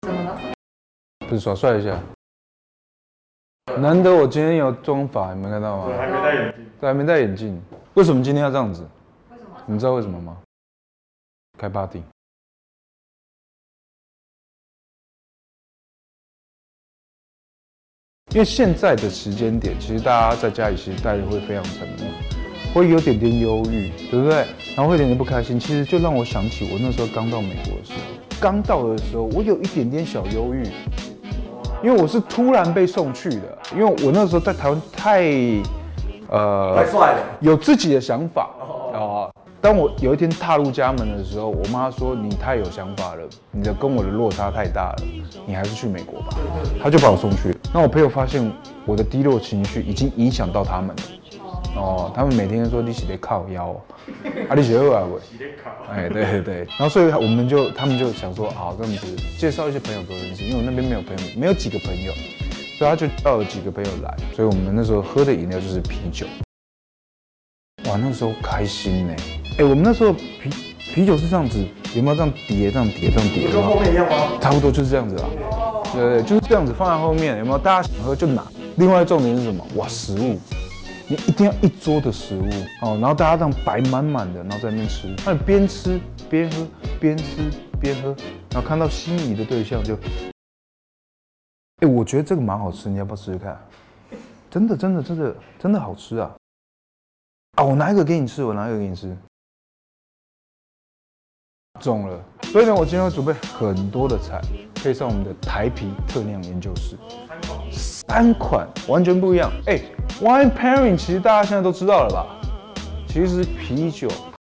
怎么了？ 不是耍帅一下。难得我今天有妆法，你们看到吗？ 还没戴眼镜。 对，还没戴眼镜。为什么今天要这样子？ 为什么？ 你知道为什么吗？开 party。因为现在的时间点，其实大家在家里其实待的会非常沉默，会有点点忧郁，对不对？然后会有点点不开心。其实就让我想起我那时候刚到美国的时候，刚到的时候，我有一点点小忧郁，因为我是突然被送去的，因为我那时候在台湾太帅了， 有自己的想法啊。当我有一天踏入家门的时候，我妈说：“你太有想法了，你的跟我的落差太大了，你还是去美国吧。”她就把我送去了。那我朋友发现我的低落情绪已经影响到他们了。哦，他们每天说你是在靠腰哦，啊你是好啊喂，哎对对，然后所以他们就想说啊这样子介绍一些朋友给我认识，因为我那边没有朋友，没有几个朋友，所以他就叫了几个朋友来，所以我们那时候喝的饮料就是啤酒。哇，那时候开心呢。哎，我们那时候啤酒是这样子，有没有这样叠？跟后面一样吗？ 差不多就是这样子啦。对，就是这样子放在后面，有没有？大家想喝就拿。另外重点是什么？哇，食物，你一定要一桌的食物哦，然后大家这样摆满满的，然后在那边吃，那你边吃边喝，边吃边喝，然后看到心仪的对象就，哎，我觉得这个蛮好吃，你要不要试试看？真的好吃啊！啊，我拿一个给你吃，中了。所以呢，我今天会准备很多的菜，配上我们的台啤特酿研究室，3款完全不一样。哎，wine pairing 其实大家现在都知道了吧？其实啤酒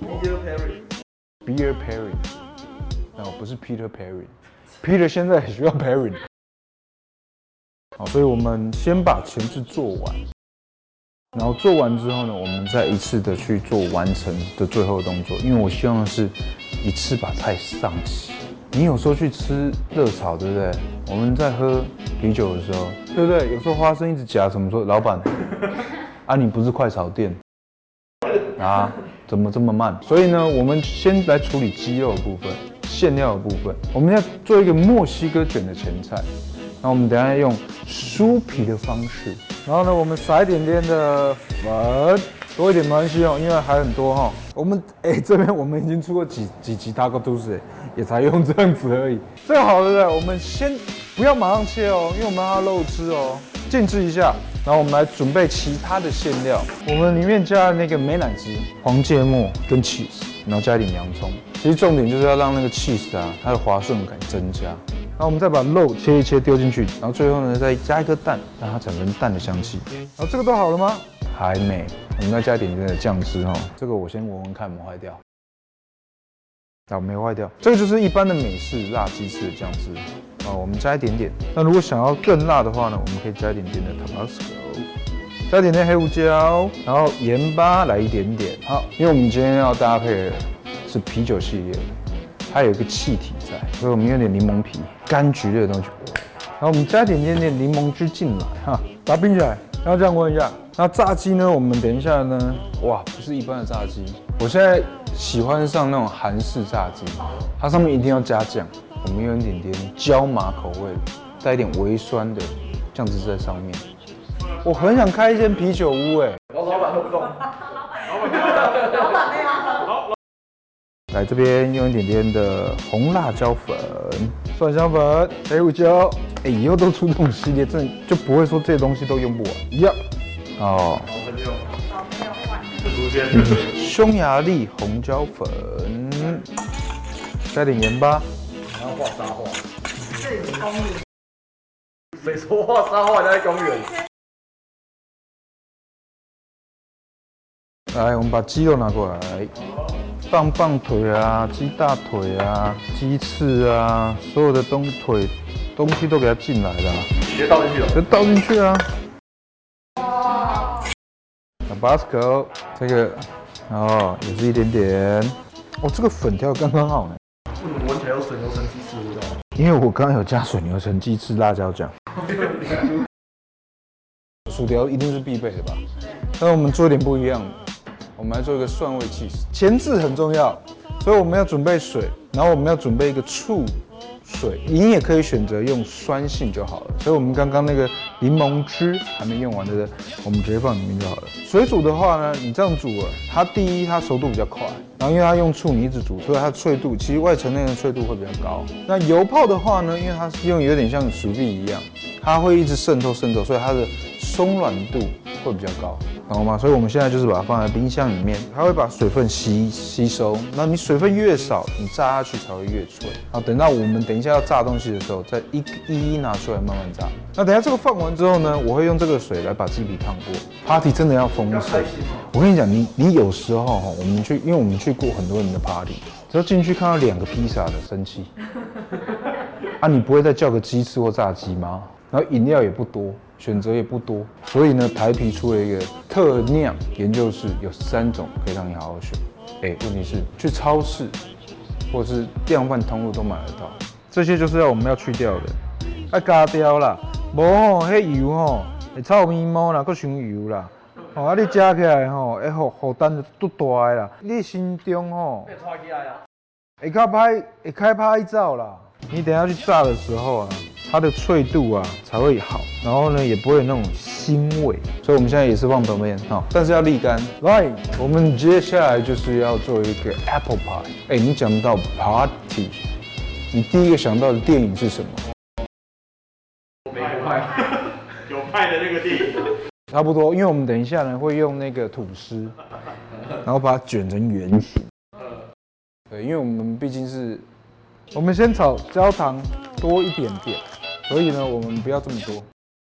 beer pairing， 不是 Peter pairing，Peter 现在也需要 pairing。好，所以我们先把前置做完。然后做完之后呢，我们再一次的去做完成的最后动作，因为我希望是一次把菜上齐。你有时候去吃热炒，对不对？我们在喝啤酒的时候，对不对？有时候花生一直夹，怎么说？老板，啊，你不是快炒店啊？怎么这么慢？所以呢，我们先来处理鸡肉的部分、馅料的部分。我们要做一个墨西哥卷的前菜。那我们等一下用酥皮的方式，然后呢，我们撒一点点的粉，多一点没关系哦，因为还很多哈。我们这边我们已经出过几集 Taco Tuesday，也才用这样子而已。这个好对不对？我们先不要马上切哦，因为我们要它肉汁哦，静置一下。然后我们来准备其他的馅料，我们里面加那个美乃滋、黄芥末跟 cheese， 然后加一点洋葱。其实重点就是要让那个 cheese 啊，它的滑顺感增加。然后我们再把肉切一切丢进去，然后最后呢再加一颗蛋，让它产生蛋的香气。然后这个都好了吗？还没，我们再加一点点的酱汁哈。这个我先闻闻看有没有坏掉。啊，没坏掉。这个就是一般的美式辣鸡翅的酱汁。啊，我们加一点点。那如果想要更辣的话呢，我们可以加一点点的 Tabasco， 加一点点黑胡椒，然后盐巴来一点点。好，因为我们今天要搭配的是啤酒系列。它有一个气体在，所以我们用点柠檬皮、柑橘类的东西，然后我们加一点点柠檬汁进来，哈，把它冰起来，然后这样闻一下。那炸鸡呢？我们等一下呢，哇，不是一般的炸鸡，我现在喜欢上那种韩式炸鸡，它上面一定要加酱，我们用一点点椒麻口味，带一点微酸的酱汁在上面。我很想开一间啤酒屋， 老板喝不动， 老板没有喝。 来这边用一点点的红辣椒粉、蒜香粉、黑胡椒，以后都出这种系列，真的就不会说这些东西都用不完一样。哦， 老朋友换是竹签， 匈牙利红椒粉，加点盐巴。 然后画沙画， 这里是公园。 谁说画沙画在公园？ 来，我们把鸡肉拿过来，棒腿啊、鸡大腿啊、鸡翅啊，所有的东西都给它进来了， 直接倒进去了， 就倒进去啊。Tabasco 这个也是一点点，这个粉条刚刚好呢。 为什么闻起来有水牛城鸡翅的味道？ 因为我刚刚有加水牛城鸡翅辣椒酱。薯条一定是必备的吧？但我们做一点不一样的，我们来做一个蒜味起司。前置很重要，所以我们要准备水，然后我们要准备一个醋， 水，你也可以选择用酸性就好了。所以我们刚刚那个柠檬汁还没用完，对不对？我们直接放里面就好了。水煮的话呢，你这样煮了，它第一它熟度比较快，然后因为它用醋你一直煮，所以它的脆度其实外层那个脆度会比较高。那油泡的话呢，因为它是用有点像薯币一样，它会一直渗透，所以它的松软度会比较高。懂吗？所以我们现在就是把它放在冰箱里面，它会把水分吸收。那你水分越少，你炸下去才会越脆。好，等到我们等一下要炸东西的时候，再一一拿出来慢慢炸。那等一下这个放完之后呢，我会用这个水来把鸡皮烫过。Party 真的要丰盛。我跟你讲，你有时候哈，因为我们去过很多人的 party， 只要进去看到2个披萨的生气。啊，你不会再叫个鸡翅或炸鸡吗？然后饮料也不多，选择也不多，所以呢，台啤出了一个特酿研究室，有3种可以让你好好选。问题是去超市或是量贩通路都买得到，这些就是我们要去掉的，要加掉啦，无吼，迄油吼会臭咪毛啦，搁伤油啦。哦，啊，你食起来吼，会负担就拄大的啦。你心中吼，会较歹走啦。你等一下去炸的时候啊，它的脆度啊才会好，然后呢也不会有那种腥味。所以我们现在也是放旁边哈，但是要沥干。来，我们接下来就是要做一个 apple pie。你讲到 party， 你第一个想到的电影是什么？ 有派的那个电影。 差不多，因为我们等一下呢会用那个吐司，然后把它卷成圆形。对，因为我们毕竟是。我们先炒焦糖多一点点，所以呢，我们不要这么多。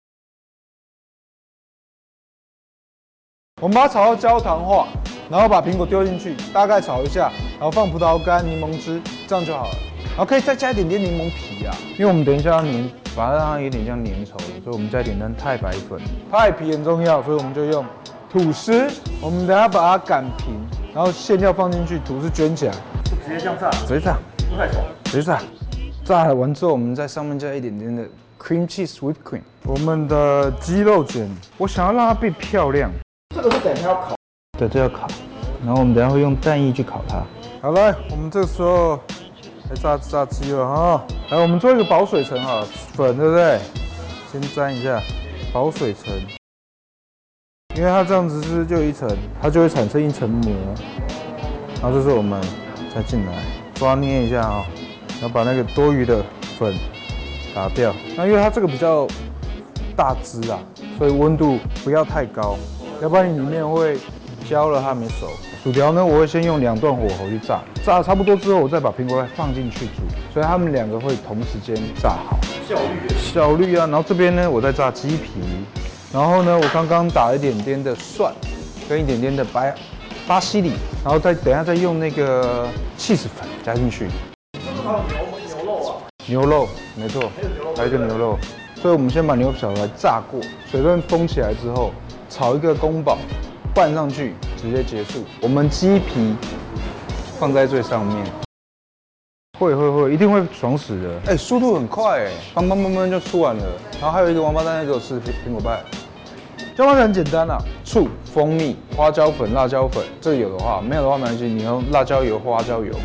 我们把它炒到焦糖化，然后把苹果丢进去，大概炒一下，然后放葡萄干、柠檬汁，这样就好了。然后可以再加一点点柠檬皮啊，因为我们等一下要把它让它有点像粘稠的，所以我们加一点太白粉。派皮很重要，所以我们就用吐司。我们等一下把它擀平，然后馅料放进去，吐司卷起来， 就直接这样炸， 直接炸。 不太爽。 直接炸，炸完之后，我们在上面加一点点的 cream cheese whipped cream。我们的鸡肉卷，我想要让它变漂亮。 这个是等一下要烤。 对，这要烤。然后我们等一下会用蛋液去烤它。好来，我们这个时候来炸鸡了哈。来，我们做一个保水层哈，粉对不对？先沾一下保水层，因为它这样子是就有一层，它就会产生一层膜。然后这时候我们再进来。抓捏一下啊，然后把那个多余的粉打掉。那因为它这个比较大只啊，所以温度不要太高，要不然你里面会焦了它没熟。薯条呢，我会先用2段火候去炸，炸差不多之后，我再把苹果派放进去煮，所以它们2个会同时间炸好。效率啊！然后这边呢，我在炸鸡皮，然后呢，我刚刚打一点点的蒜，跟一点点的巴西里，然后等一下再用那个 cheese 粉加进去。 牛肉啊。 牛肉，没错，还有一个牛肉。所以我们先把牛小排炸过，水分封起来之后，炒一个宫保，拌上去，直接结束。我们鸡皮放在最上面。会，一定会爽死的。速度很快砰就出完了。然后还有一个王八蛋在给我吃苹果派。酱料很简单啦，醋、蜂蜜、花椒粉、辣椒粉，这个有的话，没有的话没关系，你用辣椒油、花椒油。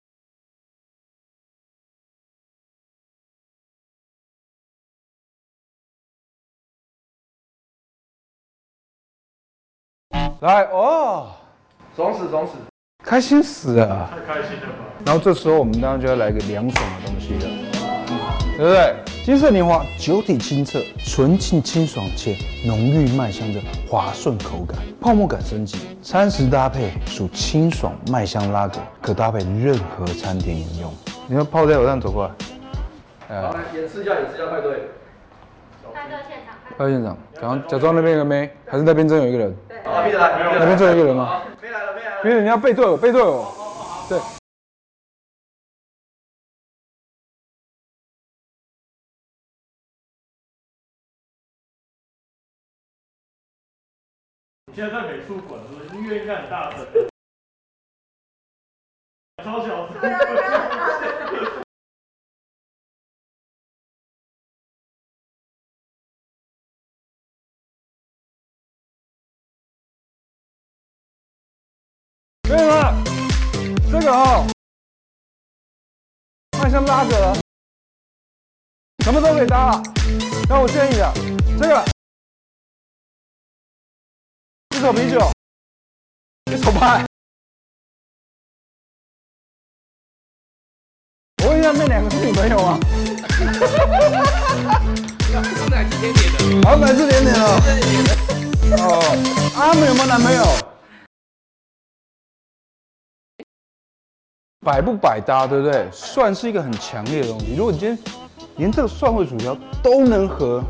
来哦， 爽死！ 开心死了， 太开心了吧！ 然后这时候我们当然就要来个凉爽的东西了，对不对？金色年华酒体清澈，纯净清爽且浓郁麦香的滑顺口感，泡沫感升级，餐食搭配属清爽麦香拉格，可搭配任何餐点饮用。你要泡在我这样走过来， 好，演示一下派对。 派对现场，假装那边有个妹，还是那边真有一个人？ 对。 啊，皮特来， 那边真有一个人吗？ 没来了。 因为你要背对我，对。 你现在在美术馆，音乐应该很大声，超小声。对啊，应该很大声。 可以吗？这个麦香拉格。 什么都可以搭了。那我建议啊，这个一手啤酒，一手派。我问一下，那两个是女朋友吗？ 刚才是甜点的， 好，买是甜点哦。哦，他们有没有男朋友？百不百搭，对不对？蒜是一个很强烈的东西。如果你今天连这个蒜味薯条都能合，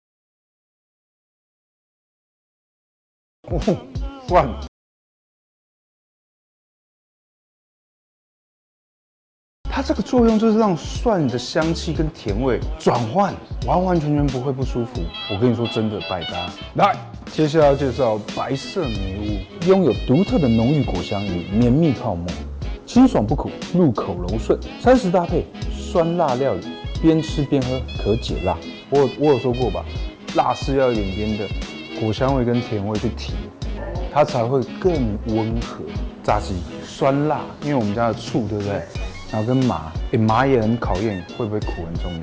哦，蒜，它这个作用就是让蒜的香气跟甜味转换，完完全全不会不舒服。我跟你说，真的百搭。来，接下来要介绍白色迷雾，拥有独特的浓郁果香与绵密泡沫。清爽不苦，入口柔顺，餐食搭配酸辣料理，边吃边喝可解辣。我有说过吧，辣是要有点点的果香味跟甜味去提，它才会更温和。炸鸡酸辣，因为我们家的醋对不对？然后跟麻，麻也很考验会不会苦很重要。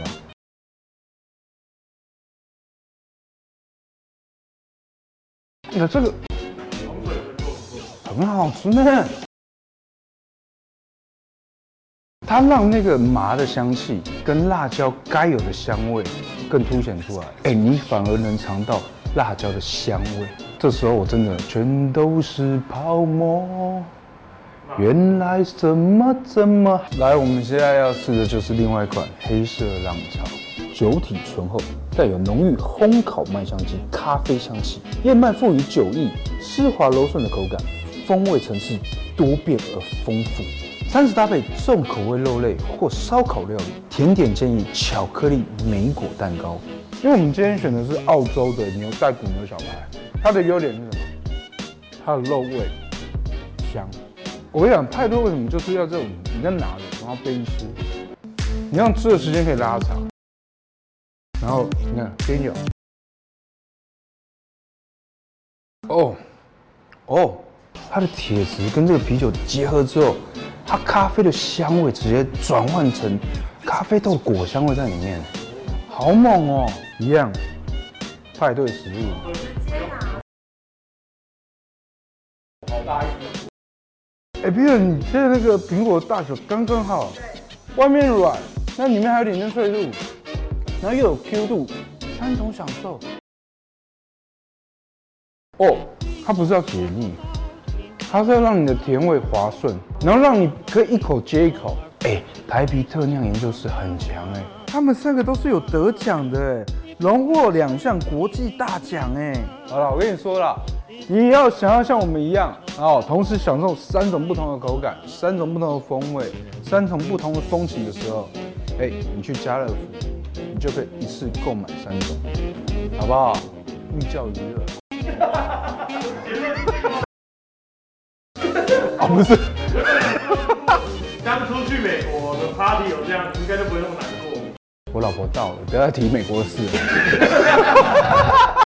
这个很好吃呢。它让那个麻的香气跟辣椒该有的香味更凸显出来，你反而能尝到辣椒的香味。这时候我真的全都是泡沫，原来怎么来？我们现在要试的就是另外一款黑色浪潮，酒体醇厚，带有浓郁烘烤麦香及咖啡香气，燕麦赋予酒意丝滑柔顺的口感，风味层次多变而丰富。餐食搭配重口味肉类或烧烤料理，甜点建议巧克力莓果蛋糕。因为我们今天选的是澳洲的带骨牛小排，它的优点是什么？它的肉味香。我跟你讲，派对为什么就是要这种你在拿着，然后边吃，你让吃的时间可以拉长，然后你看边咬，它的铁质跟这个啤酒结合之后。它咖啡的香味直接转换成咖啡豆果香味在里面，好猛哦！一样，派对食物。 好大一个。Peter， 你切的那个苹果大小刚刚好，外面软，那里面还有点脆度，然后又有 Q 度，三种享受。它不是要解腻。它是要让你的甜味滑顺，然后让你可以一口接一口。台啤特酿研究室很强他们3个都是有得奖的荣获2项国际大奖好了，我跟你说了，你要想要像我们一样同时享受3种不同的口感、3种不同的风味、3种不同的风情的时候，你去家乐福，你就可以一次购买3种，好不好？寓教于乐。不是， 当初去美国的 party 有这样，应该就不会那么难过。 我老婆到了，不要再提美国的事了。